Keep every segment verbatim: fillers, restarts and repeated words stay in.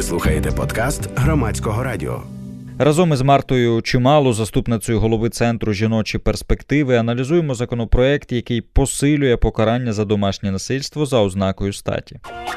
Ви слухаєте подкаст Громадського радіо. Разом із Мартою Чимало, заступницею голови Центру жіночі перспективи, аналізуємо законопроект, який посилює покарання за домашнє насильство за ознакою статі.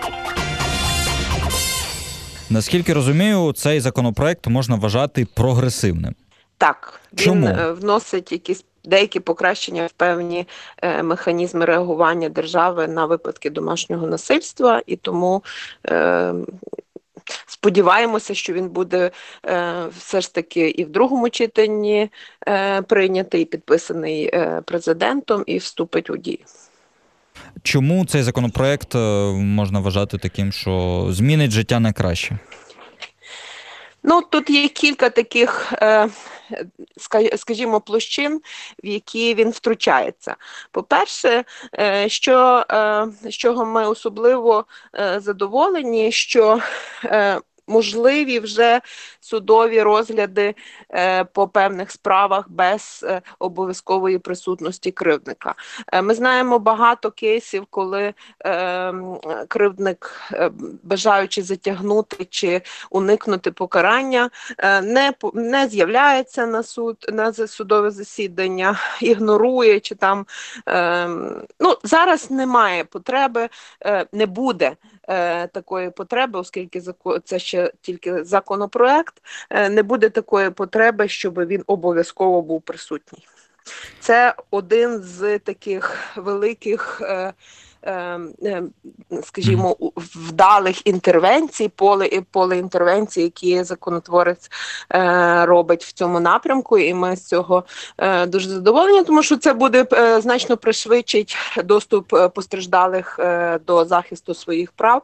Наскільки розумію, цей законопроект можна вважати прогресивним. Так, Чому? Він вносить якісь деякі покращення в певні е, механізми реагування держави на випадки домашнього насильства, і тому е, сподіваємося, що він буде е, все ж таки і в другому читанні е, прийнятий, і підписаний е, президентом, і вступить у дію. Чому цей законопроект можна вважати таким, що змінить життя на краще? Ну, тут є кілька таких, е, скажімо, площин, в які він втручається. По-перше, е, що, е, з чого ми особливо е, задоволені, що е, можливі вже судові розгляди е, по певних справах без е, обов'язкової присутності кривдника. Е, ми знаємо багато кейсів, коли е, кривдник, е, бажаючи затягнути чи уникнути покарання, е, не, не з'являється на суд, на судове засідання, ігнорує чи там, е, ну, зараз немає потреби, е, не буде е, такої потреби, оскільки це ще тільки законопроект, не буде такої потреби, щоб він обов'язково був присутній. Це один з таких великих, скажімо, вдалих інтервенцій, поле, поле інтервенцій, які законотворець робить в цьому напрямку, і ми з цього дуже задоволені, тому що це буде значно пришвидшить доступ постраждалих до захисту своїх прав.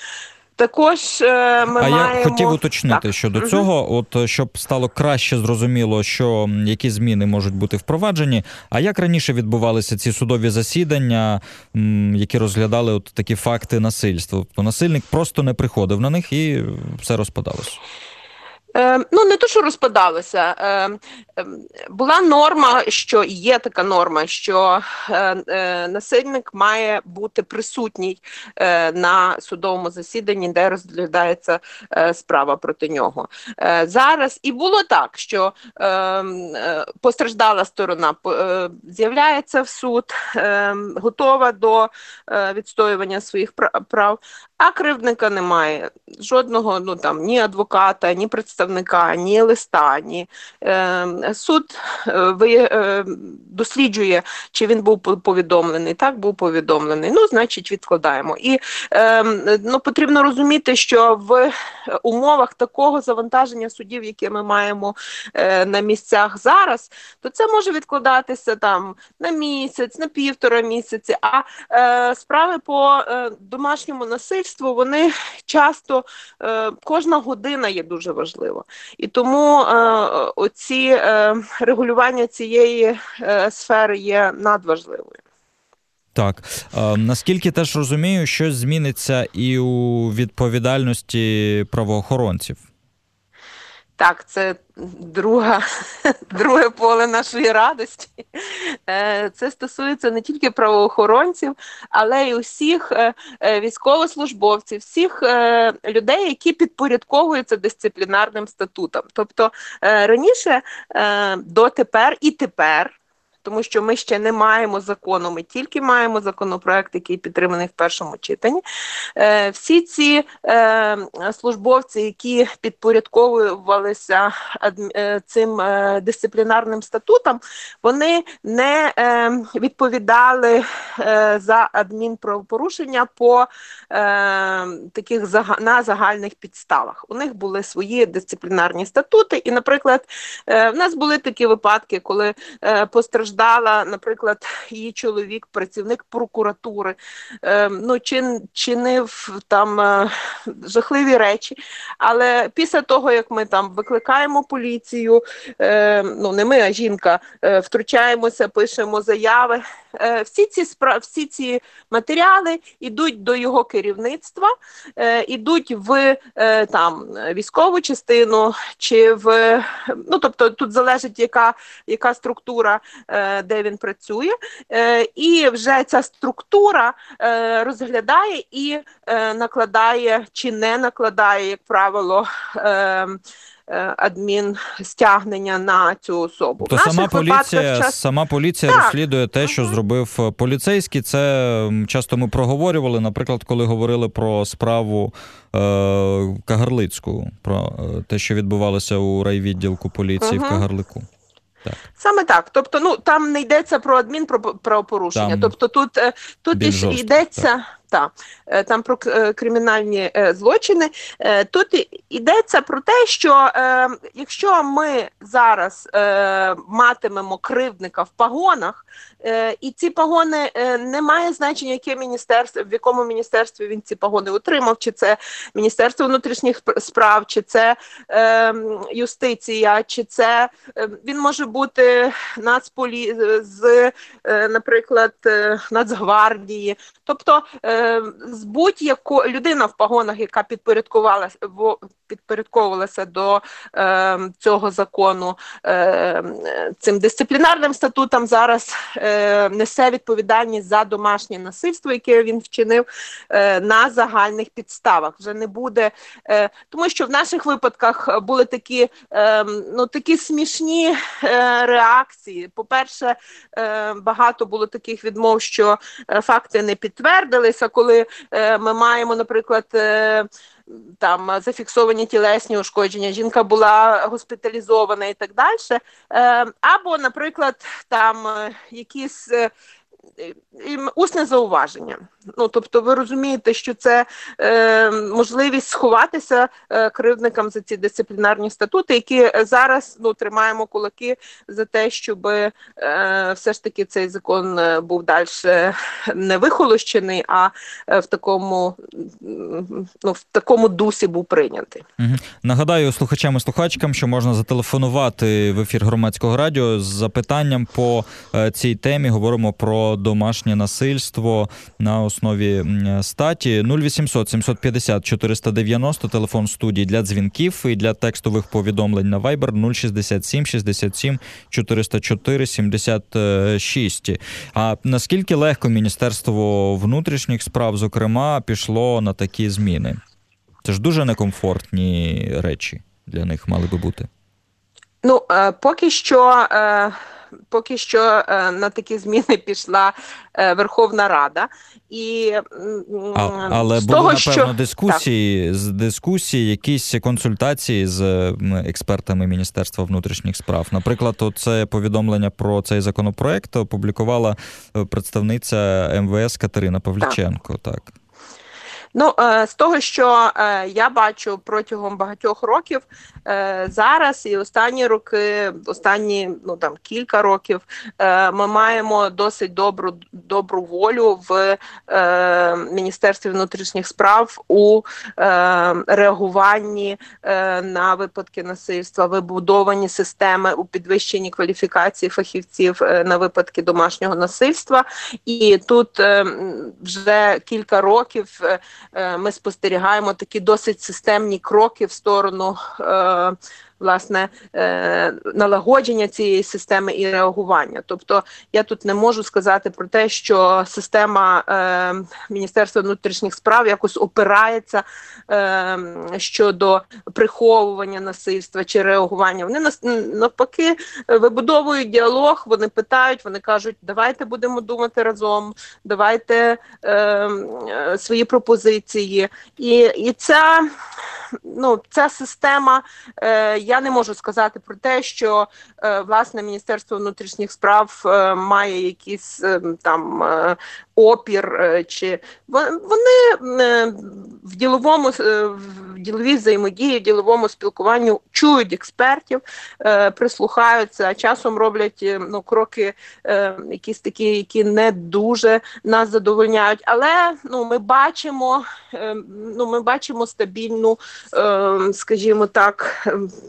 Також ми а маємо... я хотів уточнити так. щодо угу. цього, от щоб стало краще зрозуміло, що які зміни можуть бути впроваджені. А як раніше відбувалися ці судові засідання, які розглядали от такі факти насильства? Тобто насильник просто не приходив на них і все розпадалося? Е, ну, не то, що розпадалося. Е, е, була норма, що є така норма, що е, е, насильник має бути присутній е, на судовому засіданні, де розглядається е, справа проти нього. Е, зараз і було так, що е, е, постраждала сторона е, з'являється в суд, е, готова до е, відстоювання своїх прав, а кривдника немає. Жодного, ну там, ні адвоката, ні представника, ні листа, ні. Е, суд е, ви, е, досліджує, чи він був повідомлений. Так, був повідомлений. Ну, значить, відкладаємо. І е, ну, потрібно розуміти, що в умовах такого завантаження судів, яке ми маємо е, на місцях зараз, то це може відкладатися там на місяць, на півтора місяці, а е, справи по е, домашньому насильству, вони часто, е, кожна година є дуже важлива. І тому е, оці е, регулювання цієї е, сфери є надважливою. Так. Е, наскільки теж розумію, щось зміниться і у відповідальності правоохоронців? Так, це друга, друге поле нашої радості. Це стосується не тільки правоохоронців, але й усіх військовослужбовців, всіх людей, які підпорядковуються дисциплінарним статутам. Тобто раніше, дотепер і тепер, тому що ми ще не маємо закону, ми тільки маємо законопроект, який підтриманий в першому читанні. Е, всі ці е, службовці, які підпорядковувалися е, цим е, дисциплінарним статутам, вони не е, відповідали е, за адмінправопорушення по е, таких зага, на загальних підставах. У них були свої дисциплінарні статути, і, наприклад, е, в нас були такі випадки, коли е, постраждали, наприклад, її чоловік, працівник прокуратури, е, ну, чин, чинив там е, жахливі речі, але після того, як ми там викликаємо поліцію, е, ну, не ми, а жінка, е, втручаємося, пишемо заяви, е, всі ці спра... всі ці матеріали йдуть до його керівництва, е, йдуть в е, там військову частину, чи в, ну, тобто тут залежить, яка, яка структура е, де він працює, і вже ця структура розглядає і накладає чи не накладає, як правило, адмінстягнення на цю особу. То сама поліція, час... сама поліція так. розслідує те, що uh-huh. зробив поліцейський. Це часто ми проговорювали, наприклад, коли говорили про справу е- Кагарлицьку, про те, що відбувалося у райвідділку поліції uh-huh. в Кагарлику. Так. Саме так. Тобто, ну, там не йдеться про адмінправопорушення. Там тобто тут, тут і жорстко, йдеться... Так. Так, там про кримінальні злочини. Тут йдеться про те, що е, якщо ми зараз е, матимемо кривдника в погонах, е, і ці погони е, не має значення, яке міністерство, в якому міністерстві він ці погони отримав, чи це Міністерство внутрішніх справ, чи це е, юстиція, чи це е, він може бути нацполі з, е, наприклад, е, Нацгвардії. Тобто е, з будь-якої людина в погонах, яка підпорядкувалася, підпорядковувалася до е, цього закону е, цим дисциплінарним статутом, зараз е, несе відповідальність за домашнє насильство, яке він вчинив е, на загальних підставах. Вже не буде, е, тому що в наших випадках були такі, е, ну, такі смішні е, реакції. По-перше, е, багато було таких відмов, що е, факти не підтвердилися, коли е, ми маємо, наприклад, е, там зафіксовані тілесні ушкодження, жінка була госпіталізована і так далі. Е, або, наприклад, там е, якісь е, усне зауваження. Ну, тобто ви розумієте, що це е, можливість сховатися е, кривдникам за ці дисциплінарні статути, які зараз, ну, тримаємо кулаки за те, щоб е, все ж таки цей закон був далі не вихолощений, а в такому, ну, в такому дусі був прийнятий. Угу. Нагадаю слухачам і слухачкам, що можна зателефонувати в ефір Громадського радіо з запитанням по цій темі. Говоримо про домашнє насильство на основі статі. нуль вісімсот сімсот п'ятдесят чотириста дев'яносто, телефон студії для дзвінків і для текстових повідомлень на Viber нуль шістдесят сім шістдесят сім чотириста чотири сімдесят шість. А наскільки легко Міністерство внутрішніх справ, зокрема, пішло на такі зміни? Це ж дуже некомфортні речі для них мали би бути. Ну, поки що... Поки що на такі зміни пішла Верховна Рада. І, а, але з були, того, напевно, що... дискусії, з дискусії, якісь консультації з експертами Міністерства внутрішніх справ. Наприклад, це повідомлення про цей законопроект опублікувала представниця ем ве ес Катерина Павліченко. Так. так. Ну, з того, що я бачу протягом багатьох років, зараз і останні роки, останні, ну, там, кілька років, ми маємо досить добру, добру волю в Міністерстві внутрішніх справ у реагуванні на випадки насильства, вибудовані системи у підвищенні кваліфікації фахівців на випадки домашнього насильства. І тут вже кілька років ми спостерігаємо такі досить системні кроки в сторону, е, власне, е, налагодження цієї системи і реагування. Тобто я тут не можу сказати про те, що система е, Міністерства внутрішніх справ якось опирається е, щодо приховування насильства чи реагування. Вони навпаки вибудовують діалог, вони питають, вони кажуть, давайте будемо думати разом, давайте е, свої пропозиції. І, і ця, ну, ця система, е, я не можу сказати про те, що, е, власне, Міністерство внутрішніх справ е, має якийсь е, там е, опір, е, чи вони е, в діловому, е, в діловій взаємодії, в діловому спілкуванні чують експертів, е, прислухаються, а часом роблять, ну, кроки е, якісь такі, які не дуже нас задовольняють. Але, ну, ми бачимо, е, ну, ми бачимо стабільну, е, скажімо так,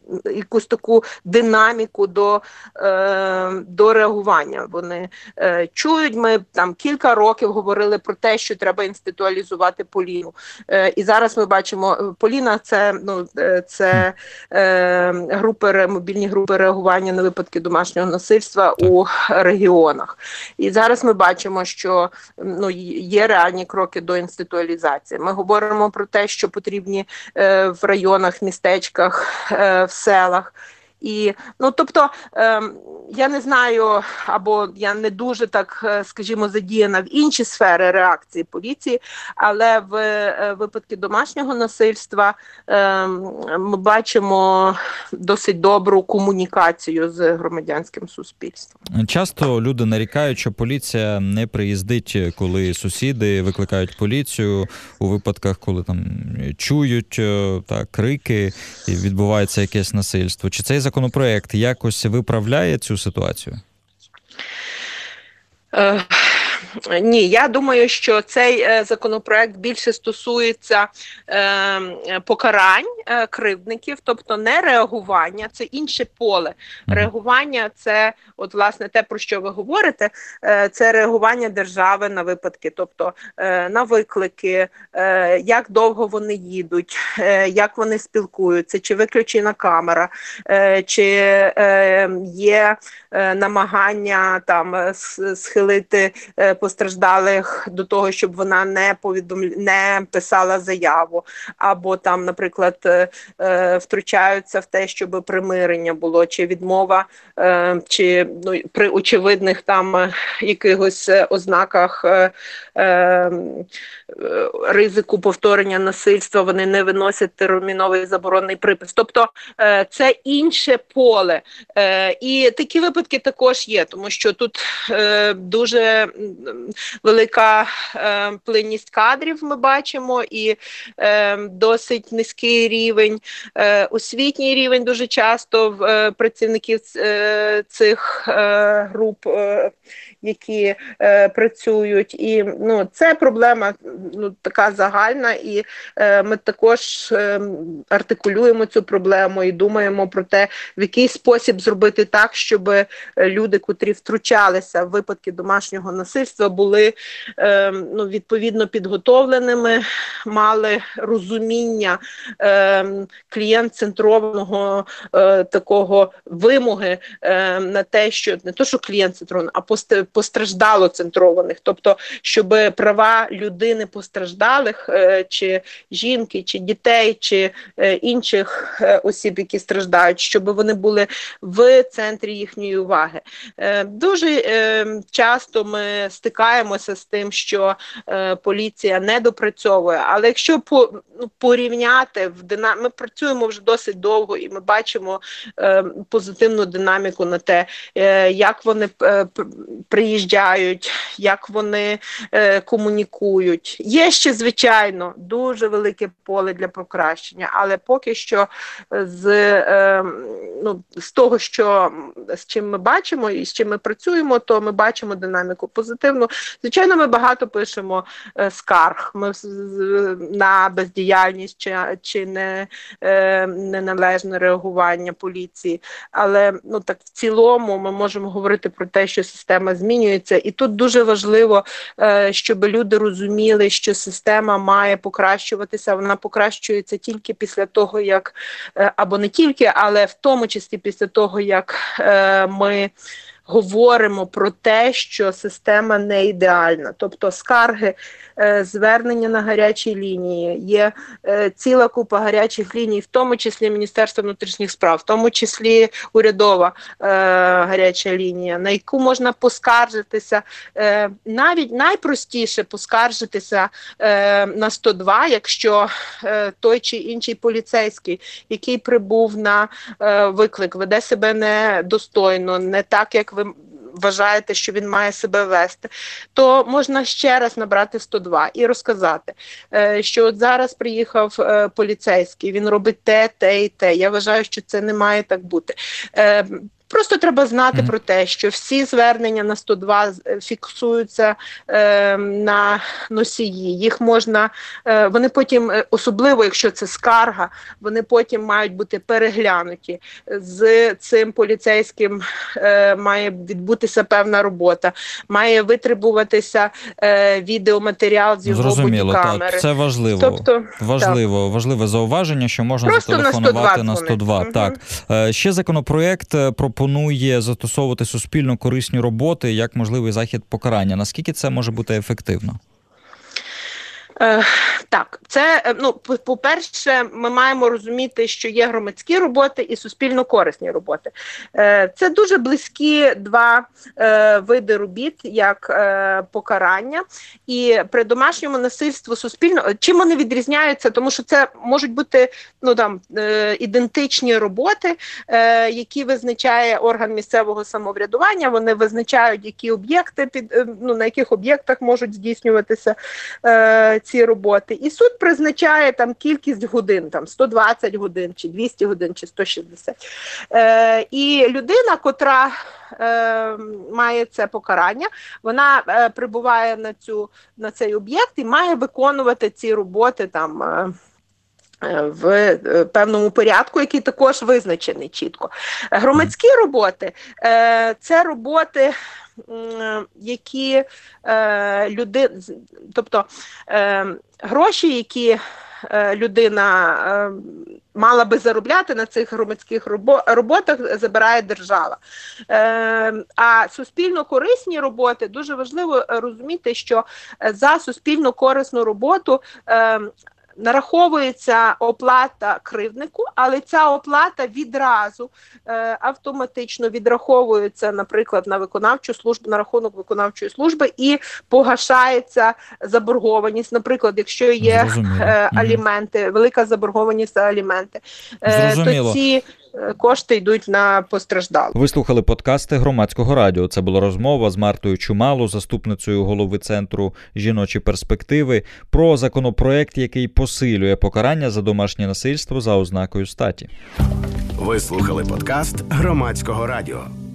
якусь таку динаміку до, е, до реагування. Вони е, чують, ми там кілька років говорили про те, що треба інституалізувати Поліну. Е, і зараз ми бачимо, Поліна – це, ну, це е, групи, мобільні групи реагування на випадки домашнього насильства у регіонах. І зараз ми бачимо, що, ну, є реальні кроки до інституалізації. Ми говоримо про те, що потрібні е, в районах, містечках, е, в селах. І, ну, тобто, е, я не знаю, або я не дуже, так, скажімо, задіяна в інші сфери реакції поліції, але в е, випадку домашнього насильства е, ми бачимо досить добру комунікацію з громадянським суспільством. Часто люди нарікають, що поліція не приїздить, коли сусіди викликають поліцію, у випадках, коли там чують та, крики і відбувається якесь насильство. Чи цей законопроект якось виправляє цю ситуацію? Е, ні, я думаю, що цей е, законопроект більше стосується е, покарань е, кривдників, тобто не реагування, це інше поле. Реагування – це, от, власне, те, про що ви говорите, е, це реагування держави на випадки, тобто е, на виклики, е, як довго вони їдуть, е, як вони спілкуються, чи виключена камера, е, чи е, є е, намагання там схилити е, постраждалих до того, щоб вона не повідомля... не писала заяву, або там, наприклад, е, втручаються в те, щоб примирення було, чи відмова, е, чи, ну, при очевидних там якихось ознаках е, е, ризику повторення насильства, вони не виносять терміновий заборонний припис. Тобто е, це інше поле. Е, і такі випадки також є, тому що тут е, дуже велика е, плинність кадрів ми бачимо, і е, досить низький рівень, е, освітній рівень дуже часто в е, працівників е, цих е, груп, е, які е, працюють. І, ну, це проблема, ну, така загальна, і е, ми також е, артикулюємо цю проблему і думаємо про те, в який спосіб зробити так, щоб люди, котрі втручалися в випадки домашнього насильства, були е, ну, відповідно підготовленими, мали розуміння е, клієнт-центрованого е, такого вимоги е, на те, що не то, що клієнт-центрований, а постраждало-центрованих. Тобто, щоб права людини постраждалих, е, чи жінки, чи дітей, чи е, інших е, осіб, які страждають, щоб вони були в центрі їхньої уваги. Е, дуже е, часто ми стикаємося з тим, що е, поліція не допрацьовує, але якщо по, ну, порівняти, в дина... ми працюємо вже досить довго і ми бачимо е, позитивну динаміку на те, е, як вони е, приїжджають, як вони е, комунікують. Є ще, звичайно, дуже велике поле для покращення, але поки що з, е, ну, з того, що, з чим ми бачимо і з чим ми працюємо, то ми бачимо динаміку позитивну. Звичайно, ми багато пишемо е, скарг ми, на бездіяльність чи, чи не, е, неналежне реагування поліції, але, ну, так, в цілому ми можемо говорити про те, що система змінюється. І тут дуже важливо, е, щоб люди розуміли, що система має покращуватися, вона покращується тільки після того, як, е, або не тільки, але в тому числі після того, як е, ми говоримо про те, що система не ідеальна. Тобто скарги, звернення на гарячі лінії, є ціла купа гарячих ліній, в тому числі Міністерства внутрішніх справ, в тому числі урядова гаряча лінія, на яку можна поскаржитися. Навіть найпростіше поскаржитися на сто два, якщо той чи інший поліцейський, який прибув на виклик, веде себе недостойно, не так, як ви вважаєте, що він має себе вести, то можна ще раз набрати сто два і розказати, що от зараз приїхав поліцейський, він робить те, те і те. Я вважаю, що це не має так бути. Просто треба знати mm-hmm. про те, що всі звернення на сто два фіксуються е, на носії. Їх можна, е, вони потім, особливо якщо це скарга, вони потім мають бути переглянуті. З цим поліцейським е, має відбутися певна робота, має витребуватися е, відеоматеріал з його Зрозуміло, бодікамери. Так, це важливо. Тобто, важливо, так. важливе зауваження, що можна Просто зателефонувати на сто два. Угу. Так. Ще законопроєкт пропонує застосовувати суспільно корисні роботи як можливий захід покарання. Наскільки це може бути ефективно? Е, так, це, ну, по-перше, ми маємо розуміти, що є громадські роботи і суспільно-корисні роботи. Е, це дуже близькі два е, види робіт, як е, покарання. І при домашньому насильству суспільно, чим вони відрізняються? Тому що це можуть бути, ну, там, е, ідентичні роботи, е, які визначає орган місцевого самоврядування, вони визначають, які об'єкти, під, е, ну, на яких об'єктах можуть здійснюватися е, ці роботи. І суд призначає там кількість годин, там сто двадцять годин, чи двісті годин, чи сто шістдесят. Е, і людина, котра е, має це покарання, вона е, прибуває на, цю, на цей об'єкт і має виконувати ці роботи там е, в певному порядку, який також визначений чітко. Громадські роботи – це роботи, які люди, тобто гроші, які людина мала би заробляти на цих громадських роботах, забирає держава. А суспільно-корисні роботи, дуже важливо розуміти, що за суспільно-корисну роботу нараховується оплата кривднику, але ця оплата відразу е, автоматично відраховується, наприклад, на виконавчу службу, на рахунок виконавчої служби і погашається заборгованість. Наприклад, якщо є е, аліменти, угу. велика заборгованість за аліменти, е, то ці кошти йдуть на постраждалих. Ви слухали подкасти Громадського радіо. Це була розмова з Мартою Чумало, заступницею голови Центру «Жіночі перспективи», про законопроект, який посилює покарання за домашнє насильство за ознакою статі. Ви слухали подкаст Громадського радіо.